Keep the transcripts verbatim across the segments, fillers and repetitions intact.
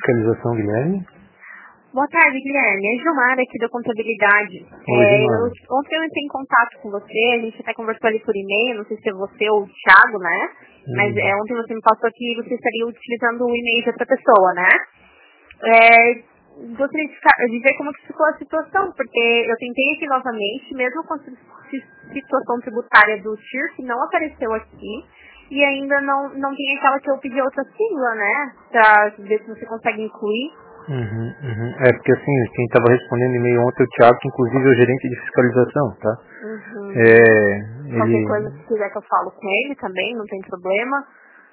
fiscalização, Guilherme? Boa tarde, Guilherme. É Gilmar aqui da Contabilidade. Oi, é, Gilmar. eu, ontem eu entrei em contato com você, a gente até conversou ali por e-mail, não sei se é você ou o Thiago, né? Mas Hum. é, ontem você me passou que você estaria utilizando o e-mail de outra pessoa, né? É, gostaria de, ficar, de ver como que ficou a situação, porque eu tentei aqui novamente, mesmo com a si- situação tributária do T I R, que não apareceu aqui, e ainda não, não tem aquela que eu pedi outra sigla, né? Pra ver se você consegue incluir. Uhum, uhum. É, porque assim, quem estava respondendo e-mail ontem é o Thiago, que inclusive é o gerente de fiscalização, tá? Uhum. É, Qualquer ele... coisa, se quiser que eu falo com ele também, não tem problema.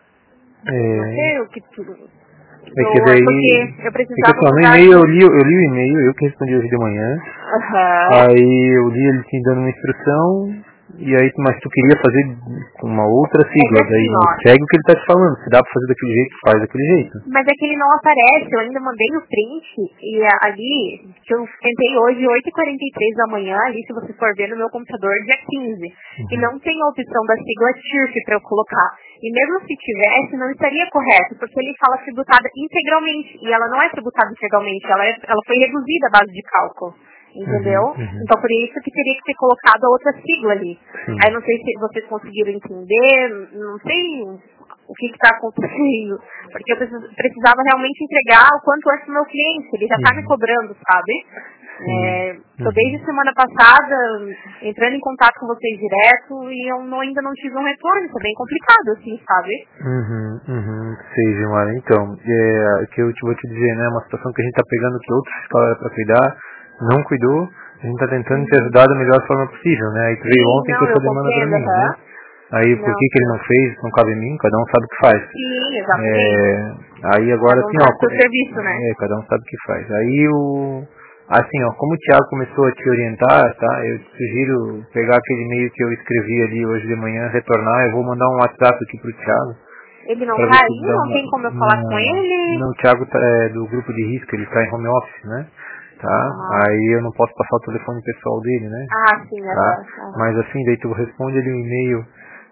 Não É, sei o que tudo. é Eu, que é daí... porque eu É que precisava assim, ó, no mudar e-mail de... eu li, eu li o e-mail, eu que respondi hoje de manhã. Aham. Aí eu li ele te dando uma instrução, e aí, mas tu queria fazer com uma outra É que sigla, daí assim, ó. segue o que ele tá te falando. Se dá pra fazer daquele jeito, faz daquele jeito. Mas é que ele não aparece, eu ainda mandei o print e a- ali, que eu tentei hoje, oito e quarenta e três da manhã, ali se você for ver no meu computador, dia quinze. E Uhum. não tem a opção da sigla T I R F para eu colocar. E mesmo se tivesse, não estaria correto, porque ele fala tributada integralmente, e ela não é tributada integralmente, ela, é, ela foi reduzida à base de cálculo. Entendeu? Uhum, uhum. Então por isso que teria que ter colocado a outra sigla ali. Sim. Aí não sei se vocês conseguiram entender, não sei o que está acontecendo, porque eu precis- precisava realmente entregar o quanto antes pro meu cliente, ele já está me Uhum. cobrando, sabe? Sim. Estou Uhum. desde semana passada entrando em contato com vocês direto e eu não- ainda não tive um retorno, isso é bem complicado assim, sabe? Uhum, uhum, sei, Gilmar. Então, é, que eu te vou te dizer, né, uma situação que a gente tá pegando que outro fiscal era pra cuidar, não cuidou, a gente tá tentando te Uhum. ajudar da melhor forma possível, né, aí tu veio Sim, ontem com não, essa eu demanda pra compreendo, mim, né, aham. aí por Não, que que ele não fez, não cabe em mim, cada um sabe o que faz. sim, exatamente. É, aí agora Cada um assim, sabe o ó, seu serviço, né? é, cada um sabe o que faz. Aí o, assim, ó, como o Thiago começou a te orientar, tá, eu te sugiro pegar aquele e-mail que eu escrevi ali hoje de manhã, retornar, eu vou mandar um WhatsApp aqui pro Thiago, Ele não pra tá ver se aí? ele dá Não uma... tem como eu falar com Não, ele? não, o Thiago tá, é do grupo de risco, ele está em home office, né? Tá? Ah, Aí eu não posso passar o telefone pessoal dele, né? ah sim, Tá? aham. aham. Mas assim, daí tu responde ele um e-mail,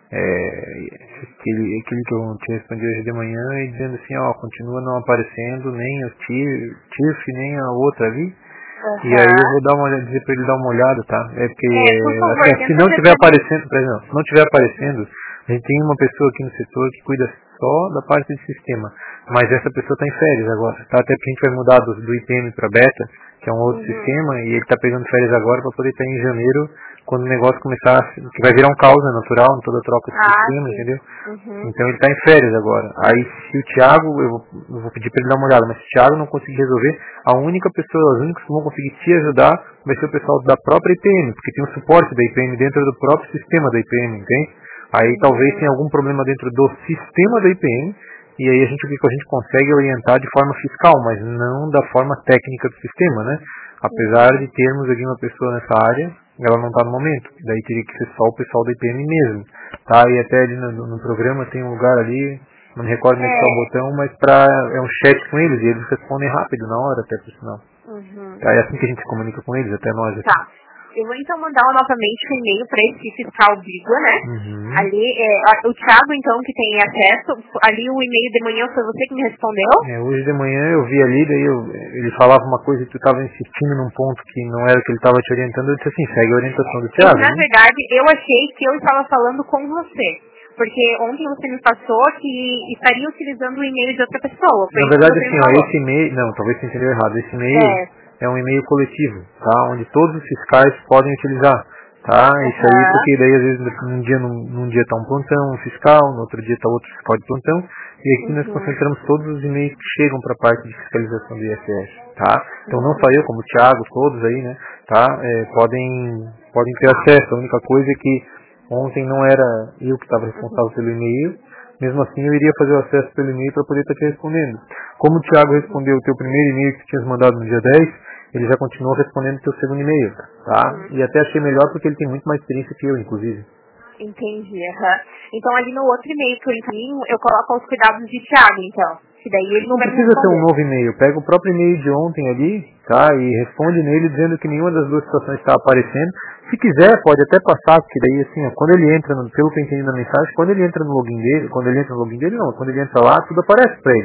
é, aquele, aquele que eu te respondi hoje de manhã, e dizendo assim, ó, continua não aparecendo nem o T I R F, nem a outra ali. E aí eu Aham. vou dar uma olhada, dizer pra ele dar uma olhada, tá? É porque, É, por favor, assim, se tenta não ver tiver pra mim. aparecendo, por exemplo, se não tiver aparecendo, a gente tem uma pessoa aqui no setor que cuida só da parte de sistema, mas essa pessoa está em férias agora, tá? Até porque a gente vai mudar do, do I P M para Beta, que é um outro Uhum. sistema, e ele está pegando férias agora para poder estar em janeiro, quando o negócio começar, que vai virar um caos, é natural, em toda troca de Ah, sistema, sim. entendeu? Uhum. Então ele está em férias agora. Aí se o Thiago, eu vou, eu vou pedir para ele dar uma olhada, mas se o Thiago não conseguir resolver, a única pessoa, os únicos que vão conseguir te ajudar vai ser o pessoal da própria I P M, porque tem o suporte da I P M dentro do próprio sistema da I P M, entende? Aí talvez Uhum. tenha algum problema dentro do sistema da I P M, e aí a gente, o que a gente consegue orientar de forma fiscal, mas não da forma técnica do sistema, né? Apesar Uhum. de termos aqui uma pessoa nessa área, ela não está no momento. Daí teria que ser só o pessoal da I P M mesmo, tá? E até ali no, no programa tem um lugar ali, não me recordo onde é que tá o É. botão, mas pra, é um chat com eles, e eles respondem rápido, na hora até, por sinal. Uhum. Tá? É assim que a gente se comunica com eles, até nós aqui. Tá. Eu vou então mandar novamente um e-mail para esse fiscal Bíblia, né? Uhum. Ali, é, a- o Thiago, então, que tem acesso, ali o e-mail de manhã foi você que me respondeu? É, hoje de manhã eu vi ali, daí eu, ele falava uma coisa e tu estava insistindo num ponto que não era o que ele estava te orientando, eu disse assim, segue a orientação do É que, Thiago, na né? verdade, eu achei que eu estava falando com você. Porque ontem você me passou que estaria utilizando o e-mail de outra pessoa. Foi Na isso que verdade, você me assim, ó, falou. esse e-mail, não, talvez você entendeu errado, esse e-mail É. é um e-mail coletivo, tá? Onde todos os fiscais podem utilizar, tá? Isso aí, Aham. porque daí às vezes num dia, num, num dia tá um plantão um fiscal, no outro dia tá outro fiscal de plantão, e aqui nós Uhum. concentramos todos os e-mails que chegam para a parte de fiscalização do I S S, tá? Então não só Uhum. eu, como o Thiago, todos aí, né, tá? É, podem, podem ter Tá. acesso. A única coisa é que ontem não era eu que estava Uhum. responsável pelo e-mail, mesmo assim eu iria fazer o acesso pelo e-mail para poder estar te respondendo. Como o Thiago Uhum. respondeu o teu primeiro e-mail que tu tinhas mandado no dia dez, ele já continuou respondendo o teu segundo e-mail, tá? Uhum. E até achei melhor porque ele tem muito mais experiência que eu, inclusive. Entendi, aham. Então ali no outro e-mail que eu encaminho, eu coloco os cuidados de Thiago, então. Que daí ele Não vai me precisa ser um responder. novo e-mail, pega o próprio e-mail de ontem ali, tá? E responde nele dizendo que nenhuma das duas situações está aparecendo. Se quiser, pode até passar, porque daí assim, ó, quando ele entra, no, pelo que eu entendi na mensagem, quando ele entra no login dele, quando ele entra no login dele não, quando ele entra lá, tudo aparece pra ele.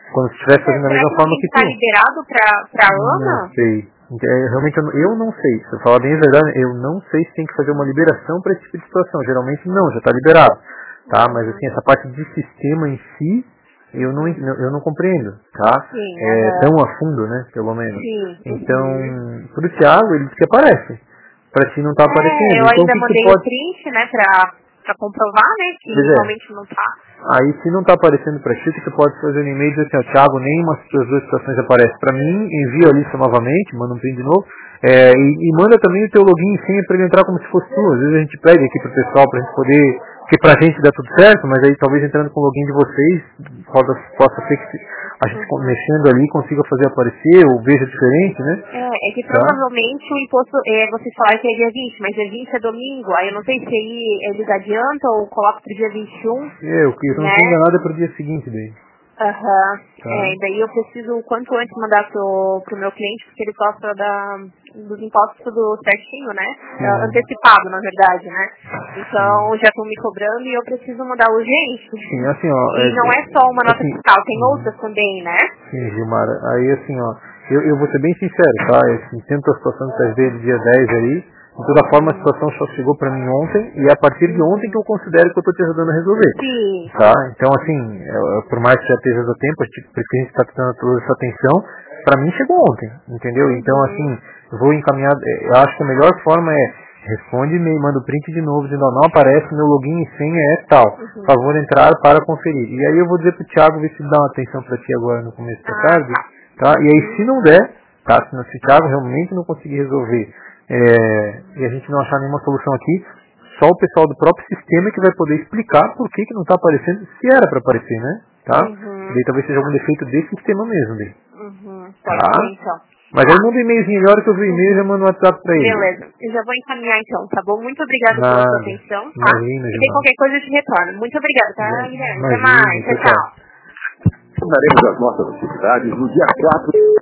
Quando você estiver fazendo da mesma forma que tu. Está liberado para a Ana? Não sei. É, realmente eu não, eu não sei. Se eu falar bem a verdade, eu não sei se tem que fazer uma liberação para esse tipo de situação. Geralmente não, já está liberado. Tá? Mas assim, essa parte de sistema em si, eu não, eu não compreendo, tá? Sim, é, uhum. Tão a fundo, né? Pelo menos. Sim. Então, Uhum. pro Thiago, ele diz que aparece. Pra ti não tá é, aparecendo. Eu então, ainda que mandei que pode... o print, né, pra, pra comprovar, né, que pois realmente é. não tá. Aí, se não tá aparecendo pra ti, você pode fazer um e-mail e dizer assim, ó, Thiago, nenhuma das duas situações aparece pra mim, envia a lista novamente, manda um print de novo, é, e, e manda também o teu login e senha pra ele entrar como se fosse tu. Às vezes a gente pede aqui pro pessoal pra gente poder, que pra gente dá tudo certo, mas aí talvez entrando com o login de vocês, possa, possa ser que a gente uhum. mexendo ali consiga fazer aparecer, ou veja diferente, né? É, é que tá? provavelmente o imposto, é, vocês falaram que é dia vinte, mas dia vinte é domingo, aí eu não sei se aí eles adiantam ou colocam pro dia vinte e um. É, o que eu não né? estou enganado é pro dia seguinte daí. Aham, uhum. tá. é, daí eu preciso o quanto antes mandar pro, pro meu cliente, porque ele gosta da, dos impostos tudo certinho, né? É, antecipado, na verdade, né? Então já estão me cobrando e eu preciso mandar urgente. Sim, assim, ó. E é, não é só uma nota assim, fiscal, tem outras também, né? Sim, Gilmar, aí assim, ó, eu, eu vou ser bem sincero, tá? Assim, tento a situação que tá dele dia dez aí, de toda forma a situação só chegou pra mim ontem, e é a partir de ontem que eu considero que eu tô te ajudando a resolver. Sim. Tá? Então, assim, é, por mais que já esteja do tempo, por isso que a gente tá dando toda essa atenção, pra mim chegou ontem, entendeu? Então, assim, eu vou encaminhar, eu acho que a melhor forma é, responde e-mail, manda o print de novo, dizendo, não aparece, meu login e senha é tal. Por favor, entrar para conferir. E aí eu vou dizer pro Thiago ver se dá uma atenção pra ti agora no começo da tarde, tá? E aí se não der, tá? Se, não, se o Thiago realmente não conseguir resolver é, e a gente não achar nenhuma solução aqui, só o pessoal do próprio sistema que vai poder explicar por que que não tá aparecendo, se era para aparecer, né? Tá? Uhum. E daí talvez seja algum defeito desse sistema mesmo, daí. Uhum. Tá? Pode ser, então. Mas aí manda um e-mailzinho, na hora que eu ver o e-mail, eu já mando um WhatsApp pra ele. Beleza, eu já vou encaminhar então, tá bom? Muito obrigada Nada. pela sua atenção, tá? Imagina, Se tem qualquer coisa eu te retorno. Muito obrigada, tá, Guilherme? Até mais, tchau, tchau. Daremos as nossas atividades no dia quatro.